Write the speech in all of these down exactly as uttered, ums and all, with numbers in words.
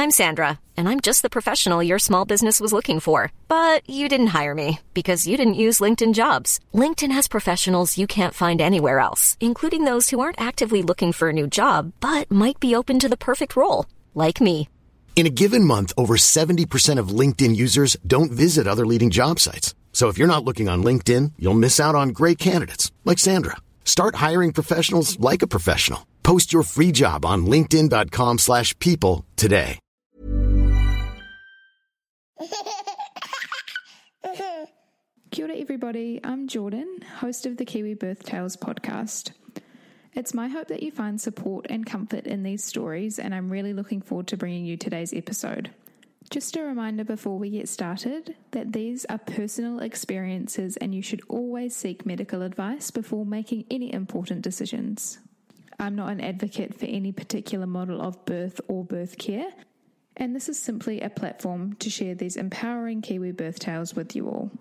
I'm Sandra, and I'm just the professional your small business was looking for. But you didn't hire me because you didn't use LinkedIn Jobs. LinkedIn has professionals you can't find anywhere else, including those who aren't actively looking for a new job, but might be open to the perfect role, like me. In a given month, over seventy percent of LinkedIn users don't visit other leading job sites. So if you're not looking on LinkedIn, you'll miss out on great candidates like Sandra. Start hiring professionals like a professional. Post your free job on linkedin.com slash people today. Kia ora everybody, I'm Jordan, host of the Kiwi Birth Tales podcast. It's my hope that you find support and comfort in these stories, and I'm really looking forward to bringing you today's episode. Just a reminder before we get started that these are personal experiences and you should always seek medical advice before making any important decisions. I'm not an advocate for any particular model of birth or birth care, and this is simply a platform to share these empowering Kiwi birth tales with you all.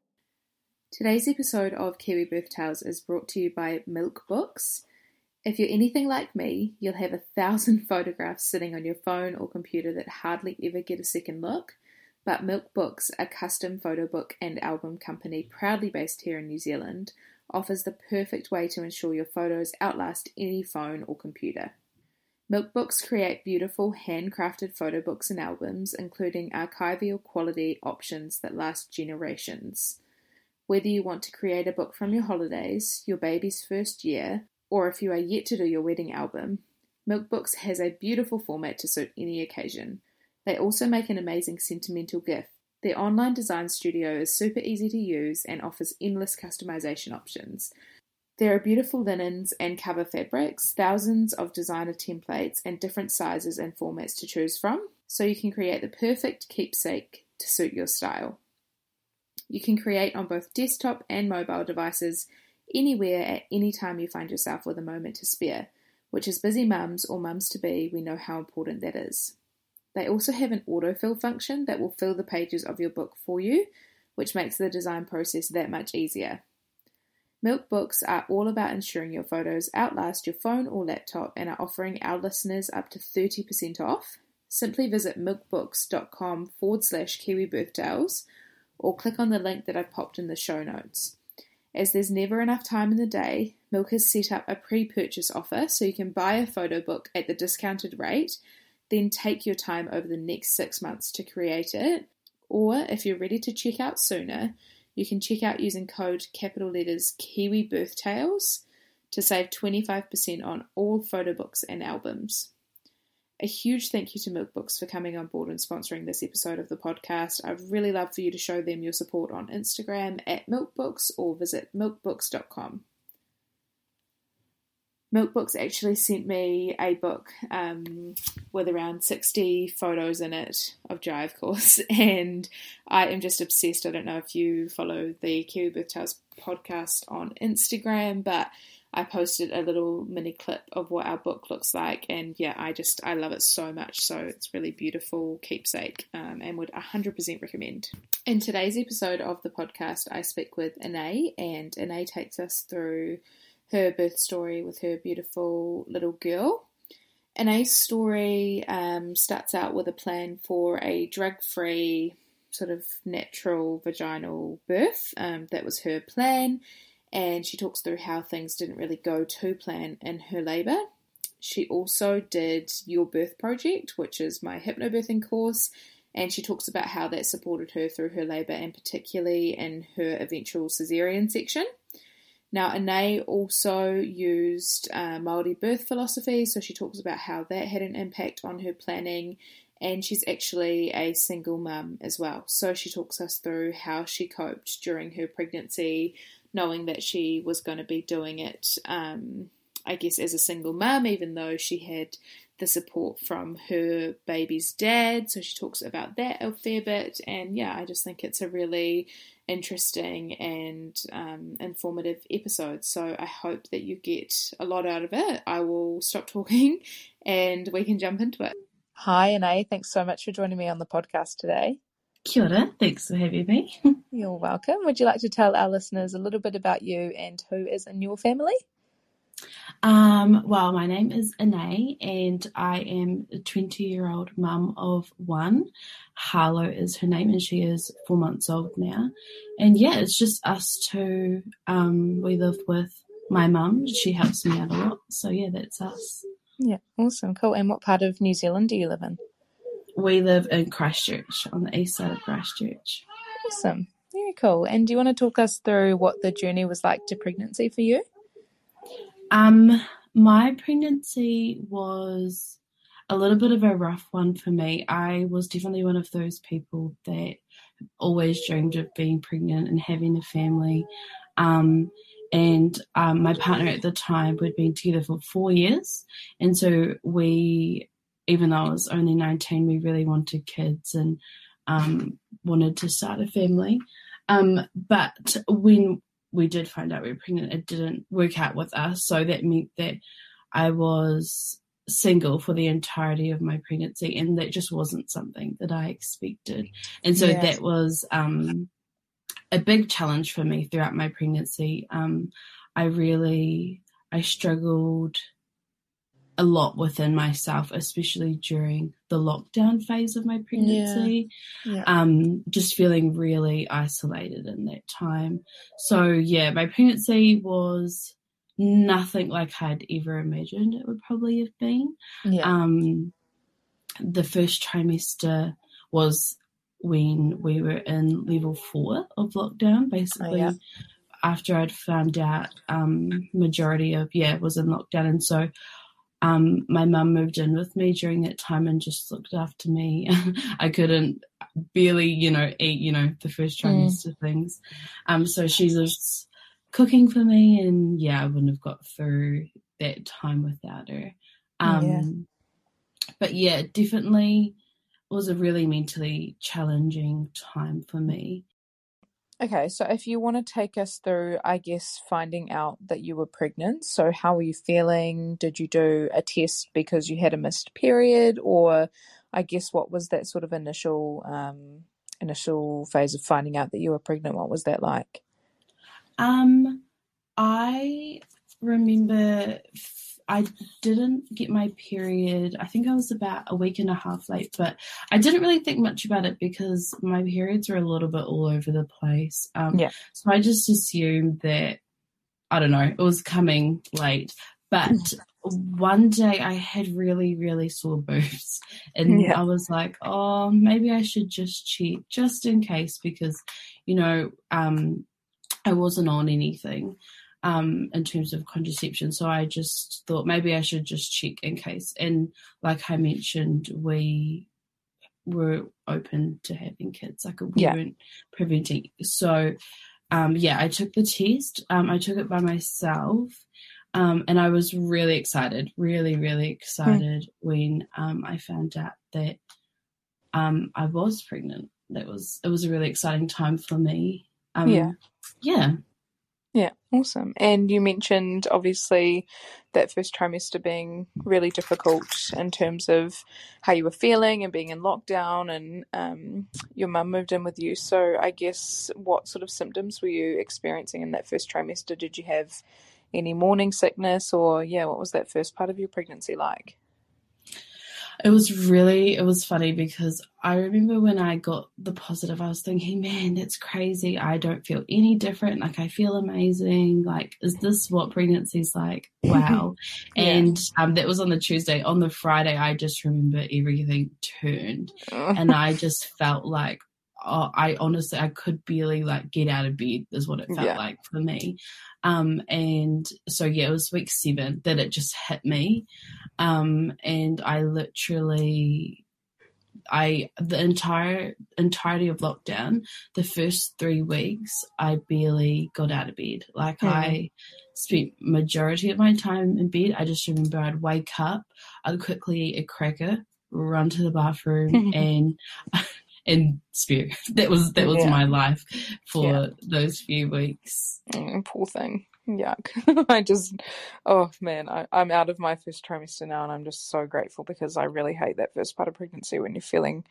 Today's episode of Kiwi Birth Tales is brought to you by Milk Books. If you're anything like me, you'll have a thousand photographs sitting on your phone or computer that hardly ever get a second look, but Milk Books, a custom photo book and album company proudly based here in New Zealand, offers the perfect way to ensure your photos outlast any phone or computer. Milk Books create beautiful handcrafted photo books and albums, including archival quality options that last generations. Whether you want to create a book from your holidays, your baby's first year, or if you are yet to do your wedding album, Milk Books has a beautiful format to suit any occasion. They also make an amazing sentimental gift. Their online design studio is super easy to use and offers endless customization options. There are beautiful linens and cover fabrics, thousands of designer templates, and different sizes and formats to choose from, so you can create the perfect keepsake to suit your style. You can create on both desktop and mobile devices, anywhere at any time you find yourself with a moment to spare, which as busy mums or mums-to-be, we know how important that is. They also have an autofill function that will fill the pages of your book for you, which makes the design process that much easier. Milk Books are all about ensuring your photos outlast your phone or laptop and are offering our listeners up to thirty percent off. Simply visit milkbooks.com forward slash Kiwi Birthtales or click on the link that I've popped in the show notes. As there's never enough time in the day, Milk has set up a pre-purchase offer so you can buy a photo book at the discounted rate, then take your time over the next six months to create it. Or if you're ready to check out sooner, you can check out using code capital letters Kiwi Birth Tales to save twenty-five percent on all photo books and albums. A huge thank you to Milk Books for coming on board and sponsoring this episode of the podcast. I'd really love for you to show them your support on Instagram at milkbooks or visit milkbooks dot com. Milk Books actually sent me a book um, with around sixty photos in it of Jive Course, and I am just obsessed. I don't know if you follow the Kiwi Birth Tales podcast on Instagram, but I posted a little mini clip of what our book looks like, and yeah, I just, I love it so much. So it's really beautiful keepsake um, and would one hundred percent recommend. In today's episode of the podcast, I speak with Anae, and Anae takes us through her birth story with her beautiful little girl. Anae's story um, starts out with a plan for a drug-free, sort of natural vaginal birth. Um, that was her plan. And she talks through how things didn't really go to plan in her labour. She also did Your Birth Project, which is my hypnobirthing course, and she talks about how that supported her through her labour and particularly in her eventual caesarean section. Now, Anae also used uh, Māori birth philosophy, so she talks about how that had an impact on her planning, and she's actually a single mum as well. So she talks us through how she coped during her pregnancy, knowing that she was going to be doing it, um, I guess, as a single mum, even though she had the support from her baby's dad. So she talks about that a fair bit. And yeah, I just think it's a really interesting and um, informative episode. So I hope that you get a lot out of it. I will stop talking and we can jump into it. Hi, Anae. Thanks so much for joining me on the podcast today. Kia ora. Thanks for having me. You're welcome. Would you like to tell our listeners a little bit about you and who is in your family? Um, well, my name is Ine, and I am a twenty-year-old mum of one. Harlow is her name, and she is four months old now. And yeah, it's just us two. Um, we live with my mum. She helps me out a lot. So yeah, that's us. Yeah, awesome, cool. And what part of New Zealand do you live in? We live in Christchurch, on the east side of Christchurch. Awesome, very cool. And do you want to talk us through what the journey was like to pregnancy for you? Um, my pregnancy was a little bit of a rough one for me. I was definitely one of those people that always dreamed of being pregnant and having a family. Um, and um, my partner at the time, we'd been together for four years. And so we, even though I was only nineteen, we really wanted kids and um, wanted to start a family. Um, but when we did find out we were pregnant, it didn't work out with us. So that meant that I was single for the entirety of my pregnancy, and that just wasn't something that I expected. And so yeah. that was um, a big challenge for me throughout my pregnancy. Um, I really, I struggled a lot within myself, especially during the lockdown phase of my pregnancy. Yeah. Yeah. Um, just feeling really isolated in that time. So yeah, my pregnancy was nothing like I'd ever imagined it would probably have been. Yeah. Um, the first trimester was when we were in level four of lockdown, basically. Oh, yeah. After I'd found out um, majority of, yeah, was in lockdown. And so Um, my mum moved in with me during that time and just looked after me. I couldn't barely, you know, eat, you know, the first trimester mm. things. Um, so she was cooking for me, and yeah, I wouldn't have got through that time without her. Um, yeah. But yeah, it definitely was a really mentally challenging time for me. Okay, so if you want to take us through, I guess, finding out that you were pregnant, so how were you feeling? Did you do a test because you had a missed period, or I guess what was that sort of initial um, initial phase of finding out that you were pregnant? What was that like? Um, I remember I didn't get my period. I think I was about a week and a half late, but I didn't really think much about it because my periods were a little bit all over the place. Um, yeah. So I just assumed that, I don't know, it was coming late. But one day I had really, really sore boobs, and yeah. I was like, oh, maybe I should just check just in case, because, you know, um, I wasn't on anything. Um, in terms of contraception. So I just thought maybe I should just check in case. And like I mentioned, we were open to having kids. Like we yeah. weren't preventing. So um, yeah, I took the test. Um, I took it by myself. Um, and I was really excited, really, really excited mm. when um, I found out that um, I was pregnant. That was, it was a really exciting time for me. Um, yeah. Yeah. Yeah, awesome. And you mentioned, obviously, that first trimester being really difficult in terms of how you were feeling and being in lockdown, and um, your mum moved in with you. So I guess what sort of symptoms were you experiencing in that first trimester? Did you have any morning sickness, or, yeah, what was that first part of your pregnancy like? It was really, it was funny because I remember when I got the positive, I was thinking, man, that's crazy. I don't feel any different. Like, I feel amazing. Like, is this what pregnancy's like? Wow. yeah. And um, that was on the Tuesday. On the Friday, I just remember everything turned. And I just felt like, oh, I honestly, I could barely like get out of bed is what it felt yeah. like for me. Um, and so, yeah, it was week seven that it just hit me. Um, and I literally, I, the entire entirety of lockdown, the first three weeks, I barely got out of bed. Like mm. I spent majority of my time in bed. I just remember I'd wake up, I'd quickly eat a cracker, run to the bathroom and and spew. That was that was yeah. my life for yeah. those few weeks. Mm, poor thing. Yuck. I just, oh man, I, I'm out of my first trimester now, and I'm just so grateful because I really hate that first part of pregnancy when you're feeling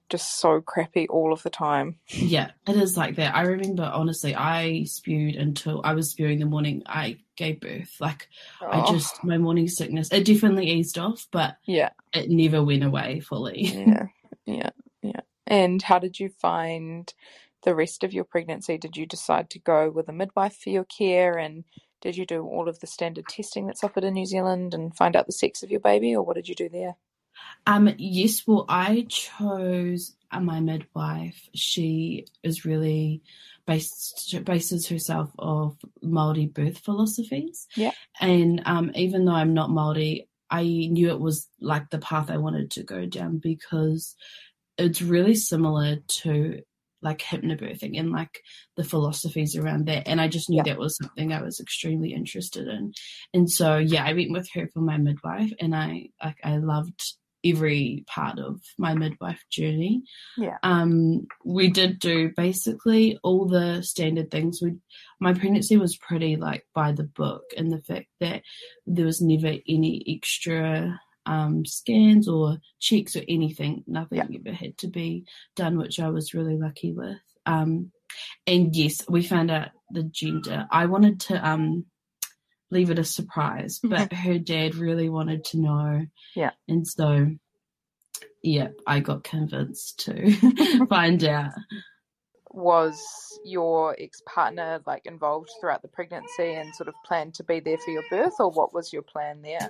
just so crappy all of the time. Yeah, it is like that. I remember, honestly, I spewed until I was spewing the morning I gave birth. Like, Oh. I just, my morning sickness, it definitely eased off, but Yeah. it never went away fully. Yeah, yeah, yeah. And how did you find the rest of your pregnancy? Did you decide to go with a midwife for your care, and did you do all of the standard testing that's offered in New Zealand and find out the sex of your baby, or what did you do there? Um, yes, well, I chose uh, my midwife. She is really based, bases herself off Māori birth philosophies. Yeah. And um, even though I'm not Māori, I knew it was like the path I wanted to go down, because it's really similar to like hypnobirthing and like the philosophies around that. And I just knew Yeah. that was something I was extremely interested in. And so, yeah, I went with her for my midwife, and I like I loved every part of my midwife journey. Yeah. Um, we did do basically all the standard things. We, my pregnancy was pretty like by the book, in the fact that there was never any extra um, scans or checks or anything. Nothing Yeah. ever had to be done, which I was really lucky with. Um, and yes, we found out the gender. I wanted to um, leave it a surprise, but her dad really wanted to know. Yeah. And so, yeah, I got convinced to find out. Was your ex-partner like involved throughout the pregnancy and sort of planned to be there for your birth, or what was your plan there?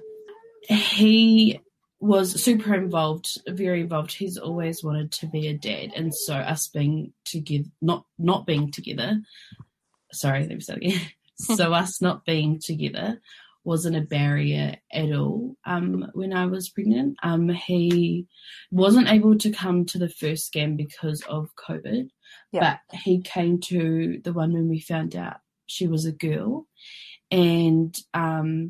He was super involved, very involved. He's always wanted to be a dad, and so us being together, not not being together, sorry, let me start again. So us not being together wasn't a barrier at all um, when I was pregnant. Um, he wasn't able to come to the first scan because of COVID, Yeah. but he came to the one when we found out she was a girl. And um,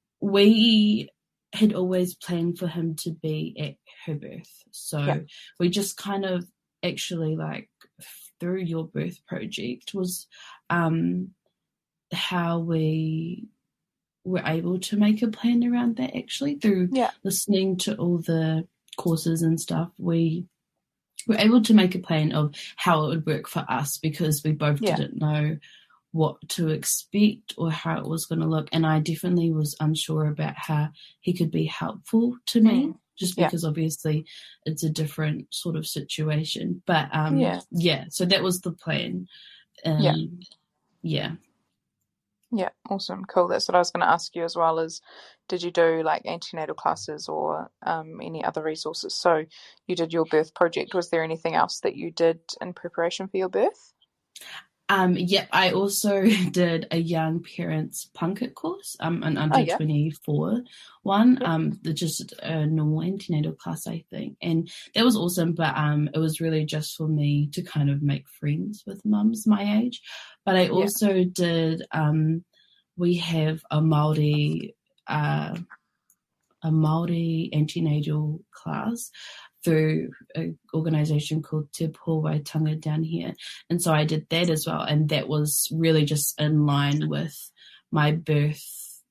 we had always planned for him to be at her birth. So Yeah. we just kind of actually like through Your Birth Project was um, how we were able to make a plan around that, actually, through Yeah. listening to all the courses and stuff. We were able to make a plan of how it would work for us, because we both Yeah. didn't know what to expect or how it was going to look. And I definitely was unsure about how he could be helpful to me, Mm. just Yeah. because obviously it's a different sort of situation. But um, Yeah. yeah, so that was the plan. Um, Yeah. Yeah. Yeah, awesome, cool. That's what I was going to ask you as well, is did you do like antenatal classes or um, any other resources? So you did Your Birth Project. Was there anything else that you did in preparation for your birth? Um, yeah, I also did a young parents punkit course, um, an under Oh, yeah. twenty-four one, Yeah. um, the- just a normal antenatal class, I think, and that was awesome. But um, it was really just for me to kind of make friends with mums my age. But I also did. Um, we have a Māori, uh, a Māori antenatal class through an organisation called Te Pōwaitanga down here. And so I did that as well. And that was really just in line with my birth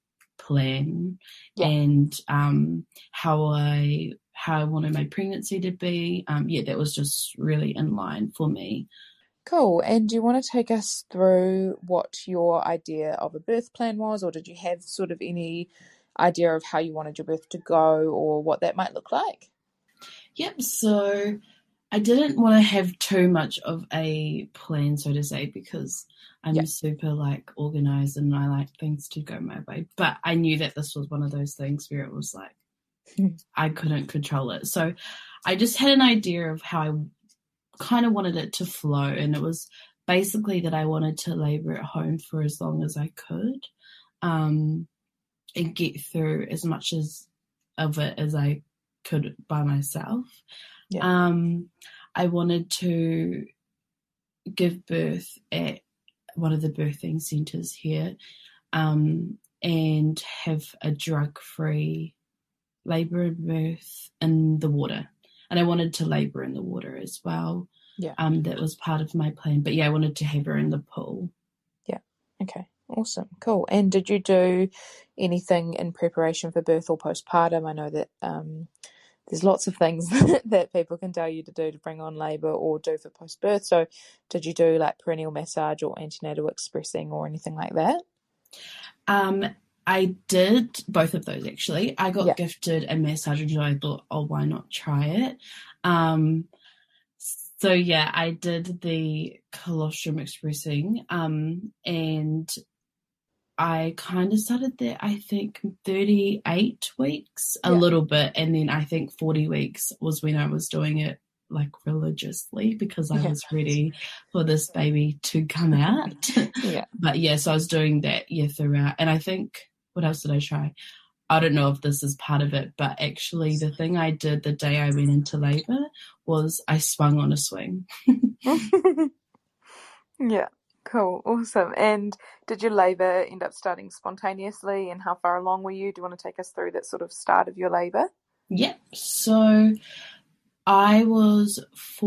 plan Yeah. and um, how I how I wanted my pregnancy to be. Um, yeah, that was just really in line for me. Cool. And do you want to take us through what your idea of a birth plan was, or did you have sort of any idea of how you wanted your birth to go or what that might look like? Yep, so I didn't want to have too much of a plan, so to say, because I'm Yeah. super like organized and I like things to go my way. But I knew that this was one of those things where it was like I couldn't control it. So I just had an idea of how I kind of wanted it to flow, and it was basically that I wanted to labor at home for as long as I could, um, and get through as much as of it as I could by myself. Yeah. Um, I wanted to give birth at one of the birthing centres here, um, and have a drug-free labour and birth in the water. And I wanted to labour in the water as well. Yeah. Um, that was part of my plan. But yeah, I wanted to have her in the pool. Yeah. Okay. Awesome. Cool. And did you do anything in preparation for birth or postpartum? I know that um, there's lots of things that people can tell you to do to bring on labour or do for post-birth. So did you do like perineal massage or antenatal expressing or anything like that? Um, I did both of those actually. I got Yeah. gifted a massage and I thought, oh, why not try it? Um, so yeah, I did the colostrum expressing, um, and I kind of started there, I think, thirty-eight weeks, a Yeah. little bit, and then I think forty weeks was when I was doing it like religiously because I Yeah. was ready for this baby to come out. Yeah. But yeah, so I was doing that year throughout. And I think, what else did I try? I don't know if this is part of it, but actually the thing I did the day I went into labour was I swung on a swing. Yeah. Cool. Awesome. And did your labour end up starting spontaneously, and how far along were you? Do you want to take us through that sort of start of your labour? Yeah. So I was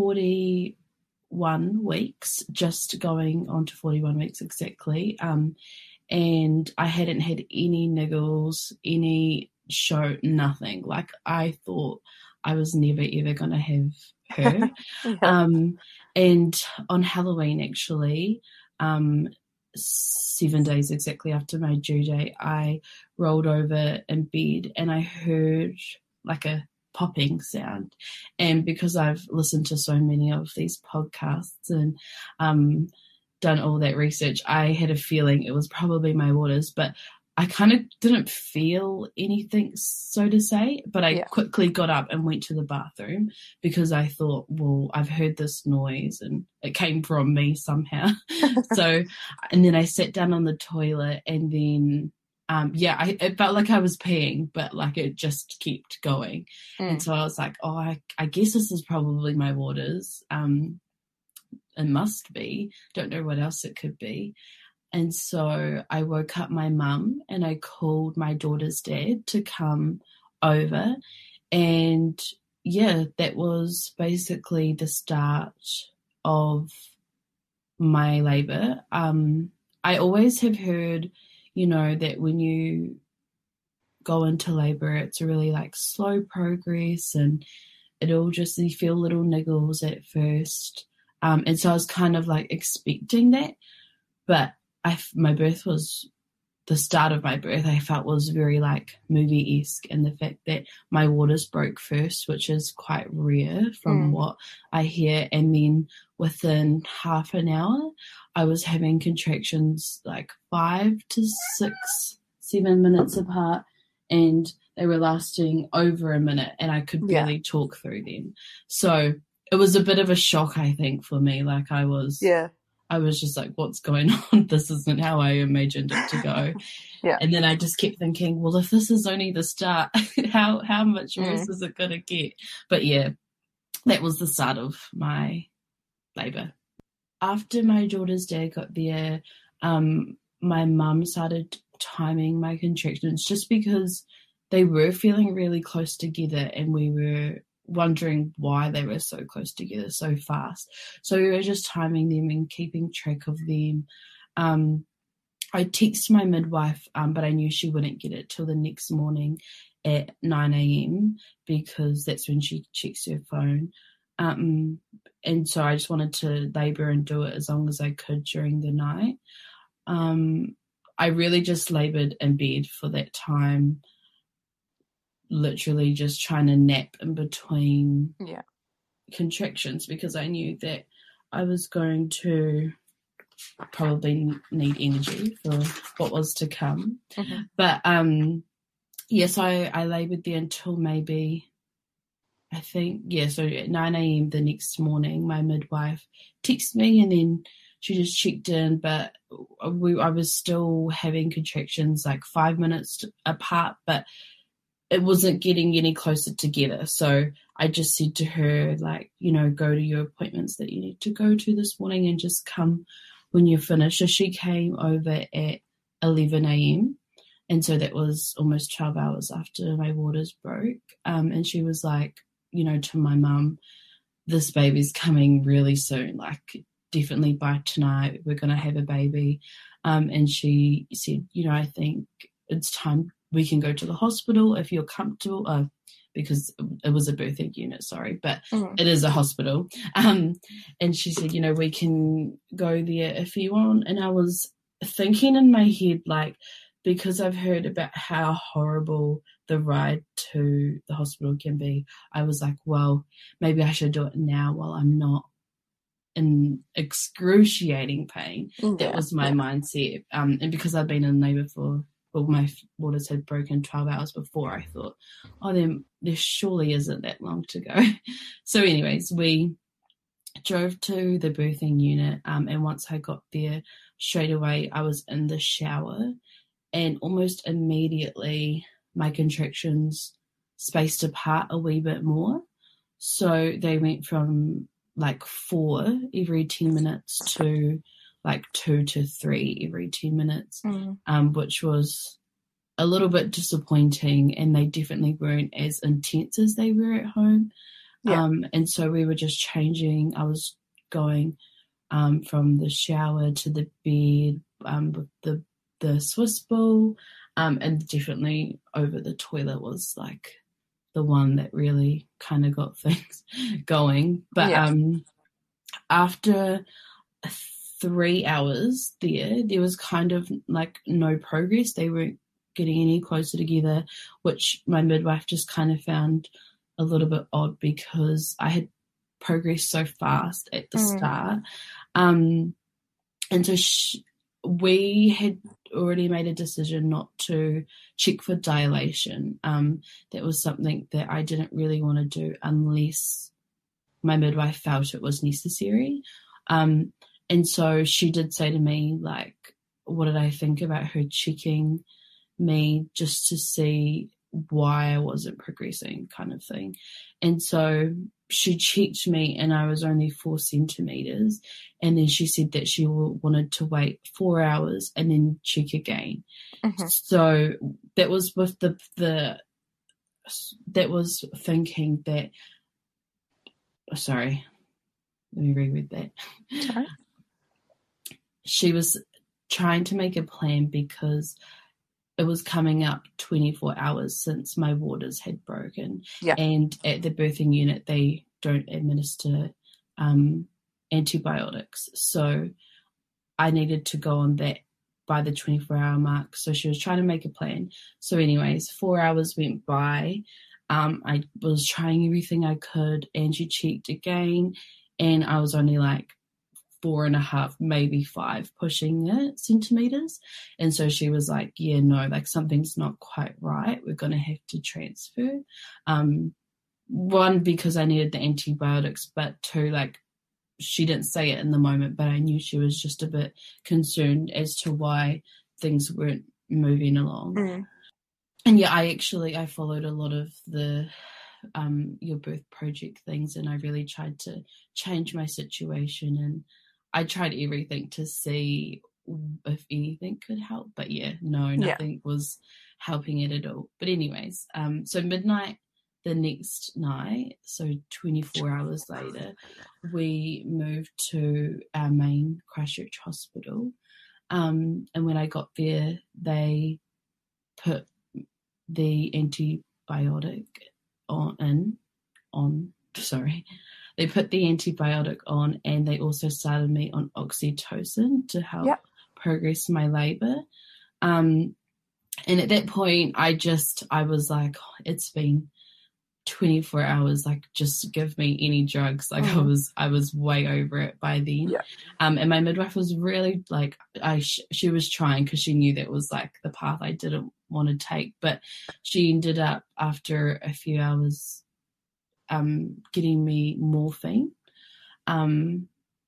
forty-one weeks, just going on to forty-one weeks exactly. Um, and I hadn't had any niggles, any show, nothing. Like I thought I was never ever going to have her. Yeah. Um, and on Halloween, actually, um, seven days exactly after my due date, I rolled over in bed and I heard like a popping sound. And because I've listened to so many of these podcasts and um, done all that research, I had a feeling it was probably my waters, but I kind of didn't feel anything, so to say, but I Yeah. quickly got up and went to the bathroom because I thought, well, I've heard this noise and it came from me somehow. So, and then I sat down on the toilet and then, um, yeah, I, it felt like I was peeing, but like it just kept going. Mm. And so I was like, oh, I, I guess this is probably my waters. Um, it must be. Don't know what else it could be. And so I woke up my mum and I called my daughter's dad to come over. And yeah, that was basically the start of my labour. Um, I always have heard, you know, that when you go into labour, it's a really like slow progress and it'll just, you feel little niggles at first. Um, and so I was kind of like expecting that, but I, my birth was, the start of my birth I felt was very like movie-esque, and the fact that my waters broke first, which is quite rare from Mm. what I hear, and then within half an hour I was having contractions like five to six, seven minutes apart, and they were lasting over a minute and I could Yeah. barely talk through them. So it was a bit of a shock, I think, for me. Like I was Yeah. I was just like, what's going on? This isn't how I imagined it to go. Yeah. And then I just kept thinking, well, if this is only the start, how how much worse Mm. is it going to get? But yeah, that was the start of my labour. After my daughter's dad got there, um, my mum started timing my contractions just because they were feeling really close together and we were wondering why they were so close together so fast. So we were just timing them and keeping track of them. Um, I texted my midwife, um, but I knew she wouldn't get it till the next morning at nine a.m. because that's when she checks her phone. Um, and so I just wanted to labour and do it as long as I could during the night. Um, I really just laboured in bed for that time, literally just trying to nap in between Yeah. contractions because I knew that I was going to probably need energy for what was to come. Mhm. But um, yes, I, I laboured there until maybe, I think, yeah, so at nine a.m. the next morning, my midwife texted me and then she just checked in, but we, I was still having contractions like five minutes apart, but it wasn't getting any closer together. So I just said to her, like, you know, go to your appointments that you need to go to this morning and just come when you're finished. So she came over at eleven a.m. And so that was almost twelve hours after my waters broke. Um, and she was like, you know, to my mum, this baby's coming really soon. Like, definitely by tonight, we're going to have a baby. Um, and she said, you know, I think it's time we can go to the hospital if you're comfortable, uh, because it was a birthing unit, sorry, but Mm. it is a hospital. Um, and she said, you know, we can go there if you want. And I was thinking in my head, like, because I've heard about how horrible the ride to the hospital can be, I was like, well, maybe I should do it now while I'm not in excruciating pain. Yeah, That was my yeah. mindset. Um, and because I'd been in labour for, well, my waters had broken twelve hours before, I thought, oh, then there surely isn't that long to go. So anyways, we drove to the birthing unit, um, and once I got there, straight away I was in the shower, and almost immediately my contractions spaced apart a wee bit more. So they went from like four every ten minutes to like two to three every ten minutes, Mm. um, which was a little bit disappointing, and they definitely weren't as intense as they were at home. Yeah. Um, and so we were just changing. I was going um, from the shower to the bed um, with the, the Swiss ball, um, and definitely over the toilet was like the one that really kind of got things going. But Yeah. um, after three hours there, there was kind of like no progress. They weren't getting any closer together, which my midwife just kind of found a little bit odd because I had progressed so fast at the Mm. start. Um, and so she, we had already made a decision not to check for dilation. Um, that was something that I didn't really want to do unless my midwife felt it was necessary. Um, and so she did say to me, like, what did I think about her checking me just to see why I wasn't progressing, kind of thing. And so she checked me and I was only four centimeters. And then she said that she wanted to wait four hours and then check again. Mm-hmm. So that was with the, the, that was thinking that, sorry, let me reread that. Sorry. She was trying to make a plan because it was coming up twenty-four hours since my waters had broken. Yeah. And at the birthing unit, they don't administer um, antibiotics. So I needed to go on that by the twenty-four hour mark. So she was trying to make a plan. So anyways, four hours went by. Um, I was trying everything I could, and she checked again, and I was only like four and a half, maybe five pushing it centimeters. And so she was like, yeah, no, like something's not quite right. We're going to have to transfer. Um, one, because I needed the antibiotics, but two, like she didn't say it in the moment, but I knew she was just a bit concerned as to why things weren't moving along. Mm. And yeah, I actually, I followed a lot of the um, Your Birth Project things, and I really tried to change my situation, and I tried everything to see if anything could help, but yeah, no, nothing yeah. was helping it at all. But anyways, um, so midnight the next night, so twenty-four hours later, we moved to our main Christchurch hospital. Um, and when I got there, they put the antibiotic on, in, on, sorry, They put the antibiotic on, and they also started me on oxytocin to help yep. progress my labour. Um, and at that point, I just, I was like, oh, it's been twenty-four hours, like just give me any drugs. Like mm. I was, I was way over it by then. Yeah. Um, and my midwife was really like, I, sh- she was trying because she knew that was like the path I didn't want to take, but she ended up after a few hours um, getting me morphine. Um,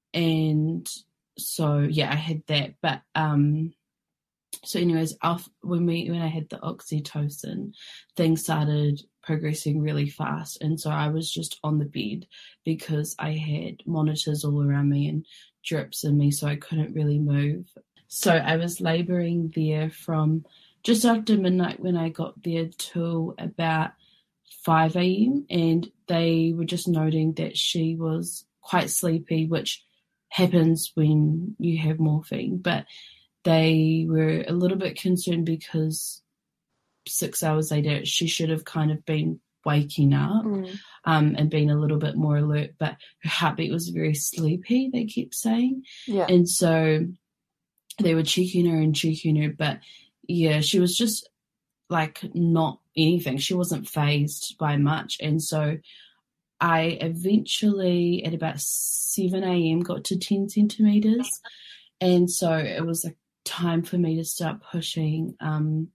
and so, yeah, I had that, but, um, so anyways, off, when we when I had the oxytocin, things started progressing really fast. And so I was just on the bed because I had monitors all around me and drips in me, so I couldn't really move. So I was labouring there from just after midnight when I got there till about five a.m. and they were just noting that she was quite sleepy, which happens when you have morphine, but they were a little bit concerned because six hours later she should have kind of been waking up Mm. um, and being a little bit more alert, but her heartbeat was very sleepy, they kept saying. Yeah. And so they were checking her and checking her, but yeah, she was just like not anything. She wasn't phased by much. And so I eventually at about seven a.m. got to ten centimeters. And so it was like time for me to start pushing. Um,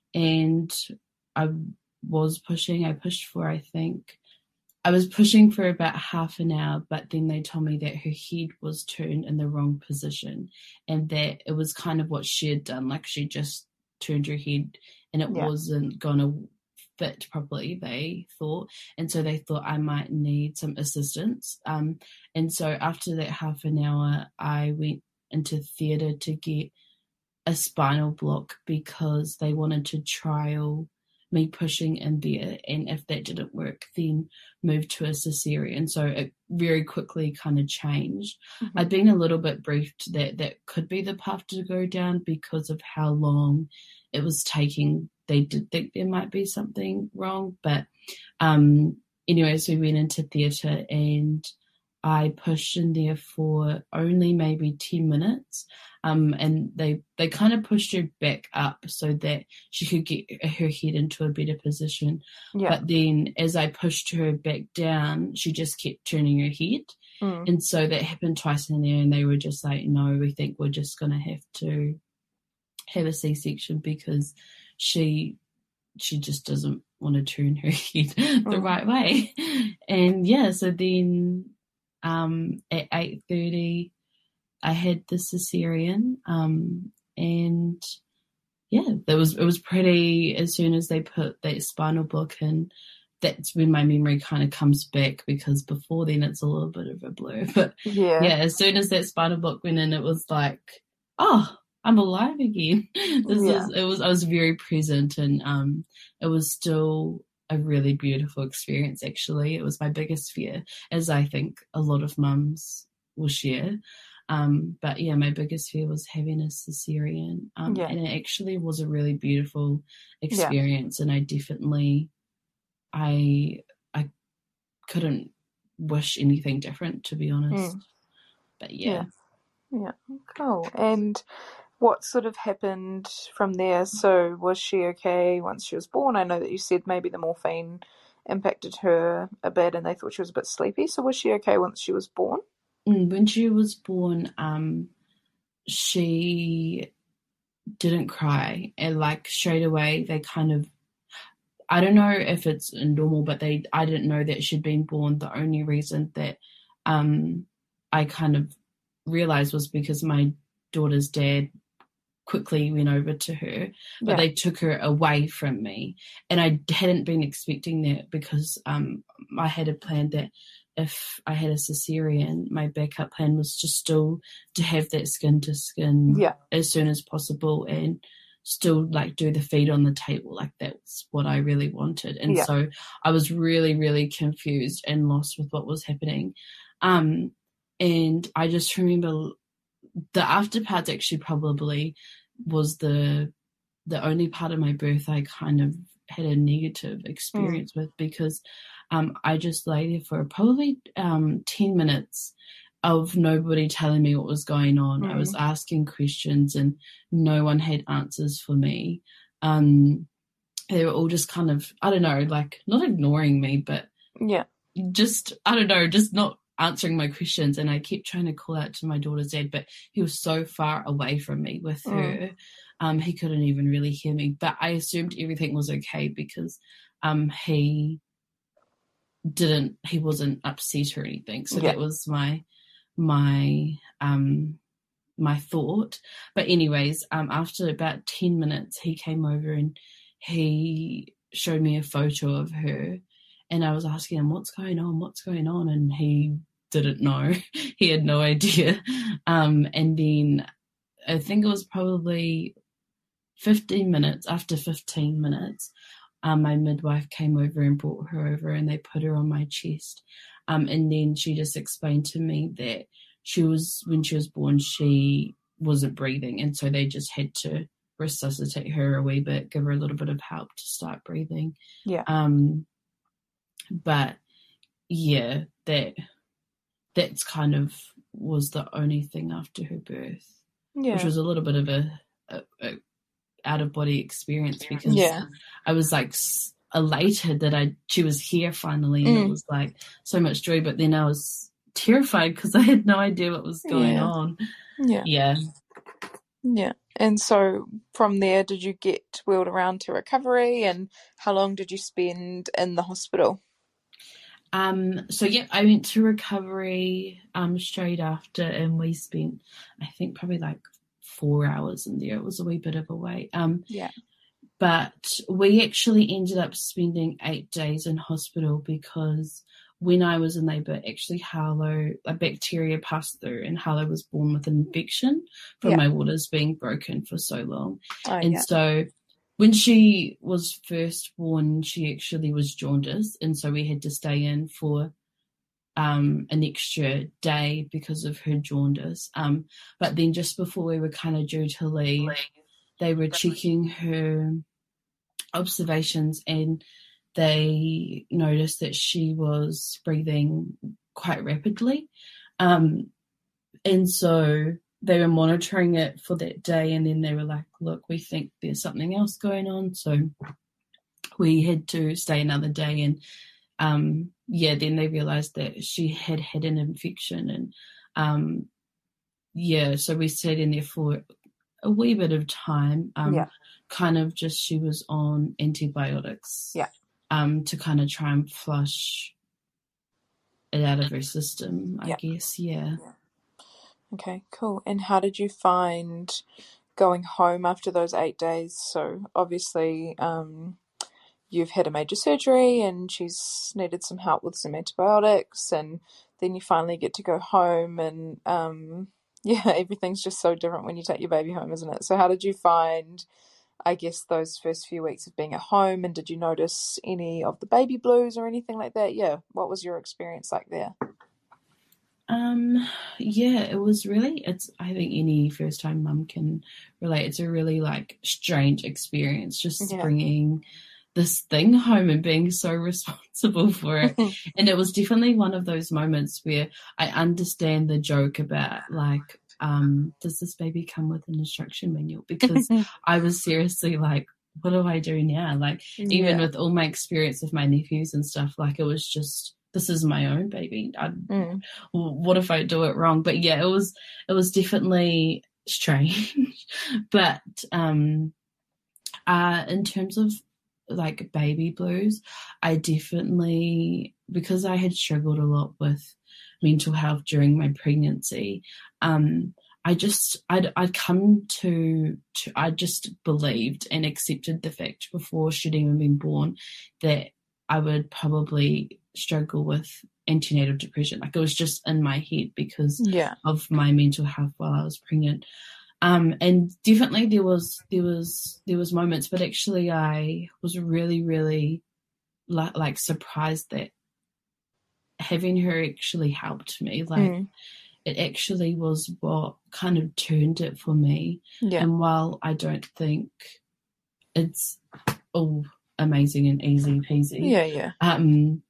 and I was pushing. I pushed for, I think, I was pushing for about half an hour, but then they told me that her head was turned in the wrong position and that it was kind of what she had done. Like she just turned her head and it Yeah. wasn't going to fit properly, they thought. And so they thought I might need some assistance. Um, and so after that half an hour, I went into theatre to get a spinal block because they wanted to trial me pushing in there, and if that didn't work, then move to a cesarean. So it very quickly kind of changed. Mm-hmm. I'd been a little bit briefed that that could be the path to go down because of how long it was taking. They did think there might be something wrong, but um, anyway, so we went into theatre and I pushed in there for only maybe ten minutes. Um, and they, they kind of pushed her back up so that she could get her head into a better position. Yeah. But then as I pushed her back down, she just kept turning her head. Mm. And so that happened twice in there, and they were just like, no, we think we're just going to have to have a C-section because she she just doesn't want to turn her head the Mm. right way. And yeah, so then um, at eight thirty, I had the cesarean, um, and yeah, that was it was pretty. As soon as they put that spinal block in, that's when my memory kind of comes back, because before then it's a little bit of a blur. But Yeah. yeah, as soon as that spinal block went in, it was like, oh, I'm alive again. This Yeah. is it was I was very present, and um, it was still a really beautiful experience. Actually, it was my biggest fear, as I think a lot of mums will share. Um, but yeah, my biggest fear was having a cesarean, um, Yeah. and it actually was a really beautiful experience. And I definitely, I, I couldn't wish anything different, to be honest. Mm. But yeah. Yeah. Yeah. Cool. And what sort of happened from there? So was she okay once she was born? I know that you said maybe the morphine impacted her a bit and they thought she was a bit sleepy. So was she okay once she was born? When she was born, um, she didn't cry, and like straight away they kind of, I don't know if it's normal, but they, I didn't know that she'd been born. The only reason that um, I kind of realized was because my daughter's dad quickly went over to her, but Yeah. they took her away from me, and I hadn't been expecting that because um, I had a plan that if I had a cesarean, my backup plan was just still to have that skin to skin Yeah. as soon as possible and still like do the feed on the table. Like that's what I really wanted. And Yeah. so I was really, really confused and lost with what was happening. Um, and I just remember the after part actually probably was the, the only part of my birth I kind of had a negative experience mm. with, because um, I just lay there for probably um, ten minutes of nobody telling me what was going on. Mm. I was asking questions and no one had answers for me. Um, they were all just kind of, I don't know, like not ignoring me, but yeah, just, I don't know, just not answering my questions. And I kept trying to call out to my daughter's dad, but he was so far away from me with mm. her. Um, he couldn't even really hear me, but I assumed everything was okay because um, he didn't, he wasn't upset or anything. So yeah. that was my, my, um, my thought. But anyways, um, after about ten minutes, he came over and he showed me a photo of her, and I was asking him, what's going on? What's going on? And he didn't know. He had no idea. Um, and then I think it was probably fifteen minutes, after fifteen minutes, um, my midwife came over and brought her over and they put her on my chest. Um, and then she just explained to me that she was, when she was born, she wasn't breathing. And so they just had to resuscitate her a wee bit, give her a little bit of help to start breathing. Yeah. Um, but yeah, that that's kind of was the only thing after her birth, Yeah. which was a little bit of a, a, a out of body experience because Yeah. I was like elated that I she was here finally, and Mm. it was like so much joy. But then I was terrified because I had no idea what was going Yeah. on. Yeah. Yeah. Yeah. And so from there, did you get wheeled around to recovery, and how long did you spend in the hospital? Um, so yeah, I went to recovery um straight after, and we spent, I think, probably like four hours in there. It was a wee bit of a wait. Um, Yeah. But we actually ended up spending eight days in hospital because when I was in labour, actually Harlow, a bacteria passed through, and Harlow was born with an infection from Yeah. my waters being broken for so long. Oh, and yeah. so when she was first born, she actually was jaundiced, and so we had to stay in for um, an extra day because of her jaundice. Um, but then just before we were kind of due to leave, they were checking her observations, and they noticed that she was breathing quite rapidly. Um, and so they were monitoring it for that day, and then they were like, look, we think there's something else going on. So we had to stay another day, and um, yeah, then they realized that she had had an infection, and um, yeah, so we stayed in there for a wee bit of time. Um, Yeah. Kind of just she was on antibiotics. Yeah. Um, to kind of try and flush it out of her system, I Yeah. guess. Yeah. Okay, cool. And how did you find going home after those eight days? So obviously, um, you've had a major surgery and she's needed some help with some antibiotics, and then you finally get to go home, and um, yeah, everything's just so different when you take your baby home, isn't it? So how did you find, I guess, those first few weeks of being at home, and did you notice any of the baby blues or anything like that? Yeah, what was your experience like there? Um, yeah, it was really, it's, I think any first time mum can relate. It's a really like strange experience, just Yeah. bringing this thing home and being so responsible for it. And it was definitely one of those moments where I understand the joke about like, um, does this baby come with an instruction manual? Because I was seriously like, what do I do now? Like, even Yeah. with all my experience with my nephews and stuff, like it was just, this is my own baby. I, Mm. what if I do it wrong? But yeah, it was, it was definitely strange. But um, uh, in terms of like baby blues, I definitely, because I had struggled a lot with mental health during my pregnancy, um, I just, I'd, I'd come to, to, I just believed and accepted the fact before she'd even been born that I would probably struggle with antenatal depression. Like it was just in my head because Yeah. of my mental health while I was pregnant. Um, and definitely there was, there was, there was moments, but actually I was really, really like, like surprised that having her actually helped me. Like Mm. it actually was what kind of turned it for me. Yeah. And while I don't think it's all amazing and easy peasy, Yeah, yeah. um,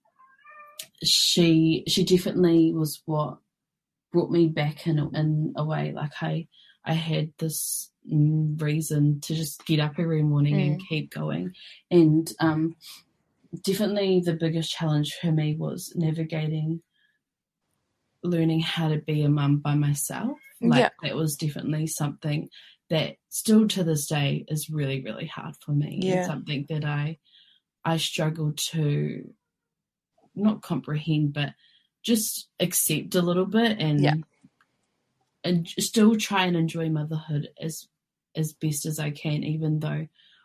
she she definitely was what brought me back in a, in a way. Like I I had this reason to just get up every morning Mm. and keep going. And um, definitely the biggest challenge for me was navigating learning how to be a mum by myself. Like Yeah. that was definitely something that still to this day is really, really hard for me. Yeah. And something that I I struggle to not comprehend, but just accept a little bit, and Yeah. and still try and enjoy motherhood as as best as I can, even though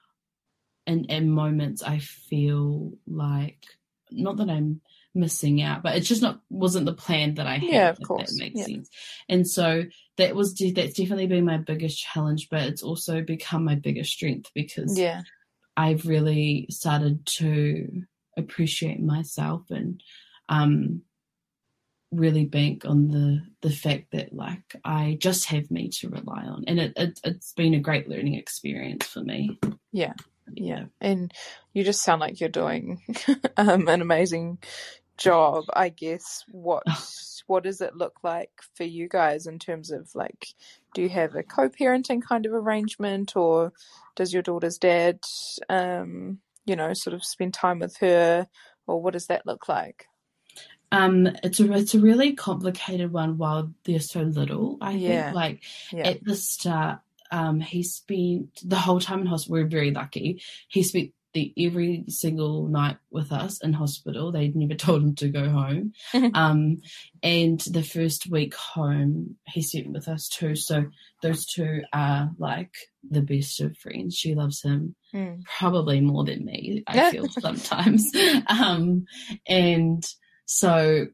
in in moments I feel like, not that I'm missing out, but it's just not wasn't the plan that I had. Yeah, of if course. that makes Yeah. sense. And so that was de- that's definitely been my biggest challenge, but it's also become my biggest strength because Yeah. I've really started to appreciate myself and um, really bank on the the fact that like I just have me to rely on, and it, it it's been a great learning experience for me. Yeah. Yeah, and you just sound like you're doing um, an amazing job. I guess what what does it look like for you guys in terms of, like, do you have a co-parenting kind of arrangement, or does your daughter's dad, um, you know, sort of spend time with her, or what does that look like? Um, it's a it's a really complicated one while they're so little. I Yeah. think, like Yeah. at the start, um, he spent the whole time in hospital. We're very lucky. He spent the every single night with us in hospital. They never told him to go home. um, and the first week home, he spent with us too. So those two are like the best of friends. She loves him Mm. probably more than me, I feel sometimes. Um, and so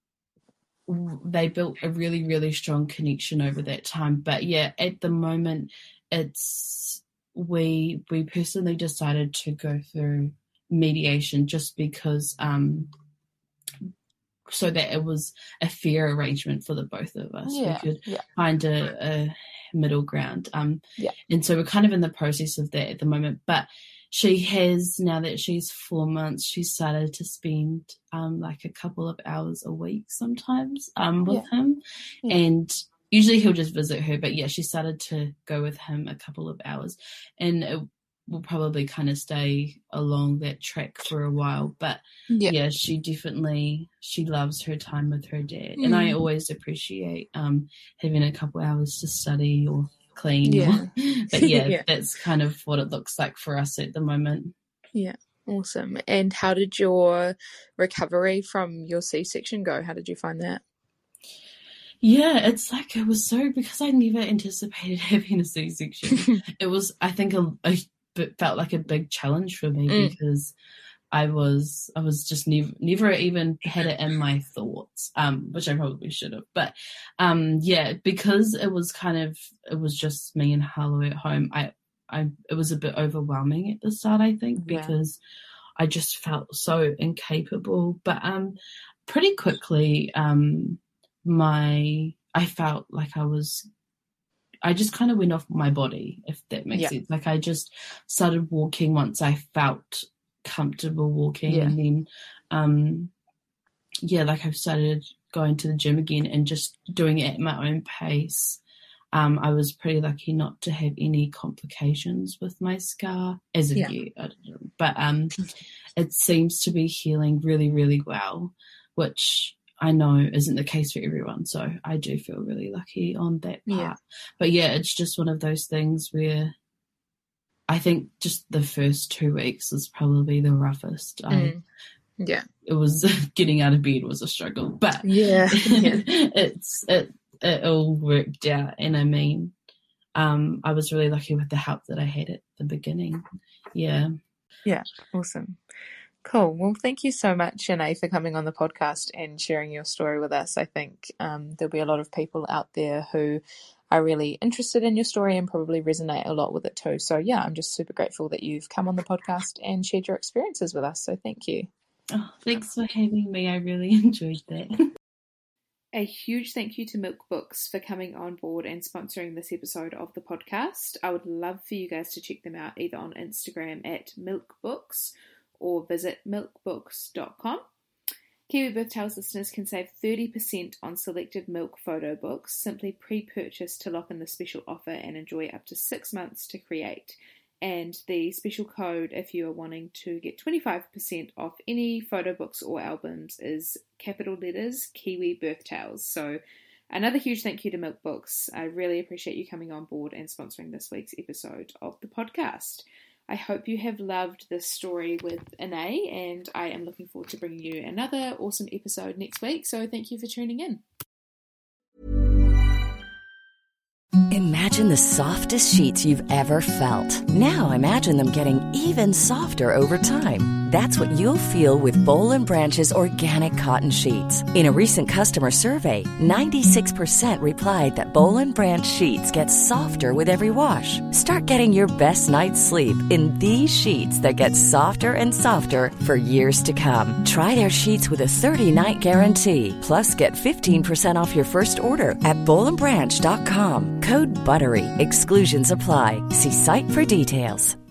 they built a really, really strong connection over that time. But yeah, at the moment, it's we we personally decided to go through mediation just because um, so that it was a fair arrangement for the both of us. Yeah, We could yeah. find a, a middle ground. Um, Yeah. And so we're kind of in the process of that at the moment. But she has, now that she's four months, she started to spend um, like a couple of hours a week sometimes um, with Yeah. him. Yeah. And usually he'll just visit her. But yeah, she started to go with him a couple of hours. And it will probably kind of stay along that track for a while. But Yeah. yeah, she definitely, she loves her time with her dad. And I Mm. always appreciate um, having a couple hours to study or clean. Yeah. But yeah, Yeah. that's kind of what it looks like for us at the moment. Yeah. Awesome. And how did your recovery from your C-section go? How did you find that? Yeah, it's like it was so, because I never anticipated having a C-section. It was, I think, a, a it felt like a big challenge for me Mm. because I was I was just never never even had it in my thoughts, um, which I probably should have. But um, yeah, because it was kind of it was just me and Harlow at home. I I it was a bit overwhelming at the start, I think, Yeah. because I just felt so incapable. But um, pretty quickly, um, my I felt like I was. I just kind of went off my body, if that makes Yeah. sense. Like I just started walking once I felt comfortable walking, Yeah. and then um yeah like I've started going to the gym again and just doing it at my own pace. um I was pretty lucky not to have any complications with my scar as of Yeah. yet, I don't know. But um it seems to be healing really, really well, which I know isn't the case for everyone, so I do feel really lucky on that part. Yeah. But yeah, it's just one of those things where I think just the first two weeks was probably the roughest. I, Mm. Yeah. it was getting out of bed was a struggle, but Yeah. Yeah. it's it it all worked out. And I mean, um, I was really lucky with the help that I had at the beginning. Yeah. Yeah. Awesome. Cool. Well, thank you so much, Shanae, for coming on the podcast and sharing your story with us. I think um, there'll be a lot of people out there who are really interested in your story and probably resonate a lot with it too. So yeah, I'm just super grateful that you've come on the podcast and shared your experiences with us. So thank you. Oh, thanks for having me. I really enjoyed that. A huge thank you to Milk Books for coming on board and sponsoring this episode of the podcast. I would love for you guys to check them out either on Instagram at Milk Books or visit milk books dot com. Kiwi Birth Tales listeners can save thirty percent on selected milk photo books. Simply pre-purchase to lock in the special offer and enjoy up to six months to create. And the special code, if you are wanting to get twenty-five percent off any photo books or albums, is capital letters Kiwi Birth Tales. So another huge thank you to Milk Books. I really appreciate you coming on board and sponsoring this week's episode of the podcast. I hope you have loved this story with Anae, and I am looking forward to bringing you another awesome episode next week. So thank you for tuning in. Imagine the softest sheets you've ever felt. Now imagine them getting even softer over time. That's what you'll feel with Boll and Branch's organic cotton sheets. In a recent customer survey, ninety-six percent replied that Boll and Branch sheets get softer with every wash. Start getting your best night's sleep in these sheets that get softer and softer for years to come. Try their sheets with a thirty-night guarantee. Plus, get fifteen percent off your first order at boll and branch dot com. Code BUTTERY. Exclusions apply. See site for details.